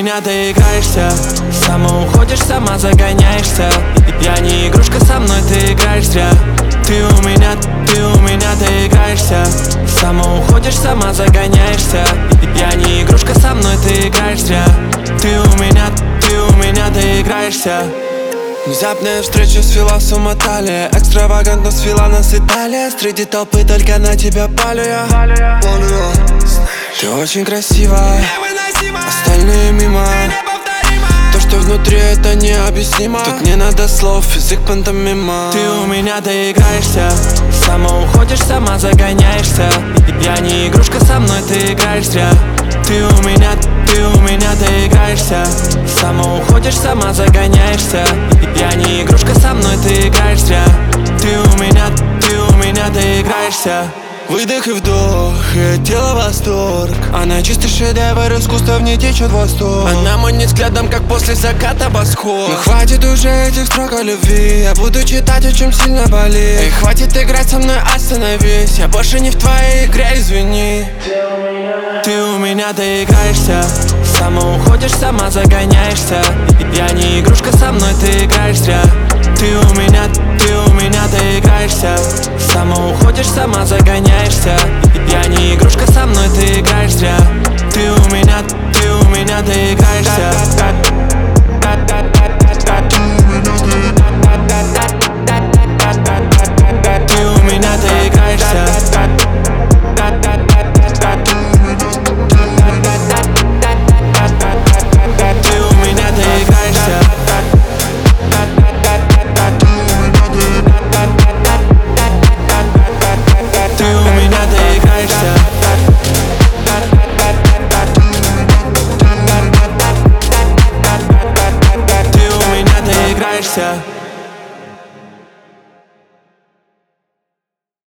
меня доиграешься, сама уходишь, сама загоняешься. Я не игрушка, со мной ты играешь зря. Ты у меня доиграешься, сама уходишь, сама загоняешься. Я не игрушка, со мной ты играешь зря. Ты у меня доиграешься. Внезапная встреча свела с ума талия, экстравагантно свела нас Италия. Среди толпы только на тебя палю я. Ты очень красивая, остальные мимо. То, что внутри, это необъяснимо. Тут не надо слов, язык пантомима. Ты у меня доиграешься, сама уходишь, сама загоняешься. Я не игрушка, со мной ты играешь зря. Ты у меня доиграешься, сама уходишь, сама загоняешься. Я не игрушка, со мной ты играешь зря. Ты у меня доиграешься. Выдох и вдох, и тело восторг. Она чистый шедевр искусства, в ней течет восторг. Она манит взглядом, как после заката восход. Но хватит уже этих строк о любви, я буду читать, о чем сильно болит. Эй, хватит играть со мной, остановись. Я больше не в твоей игре, извини. Ты у меня доиграешься, сама уходишь, сама загоняешься. Я не игрушка, со мной ты играешь зря. Ты у меня доиграешься, сама уходишь, сама загоняешься. Я не игрушка, со мной ты играешь зря. Ты у меня доиграешься. Ты у меня доиграешься. Ты у меня доиграешься. Ты у меня доиграешься. Ты у меня доиграешься.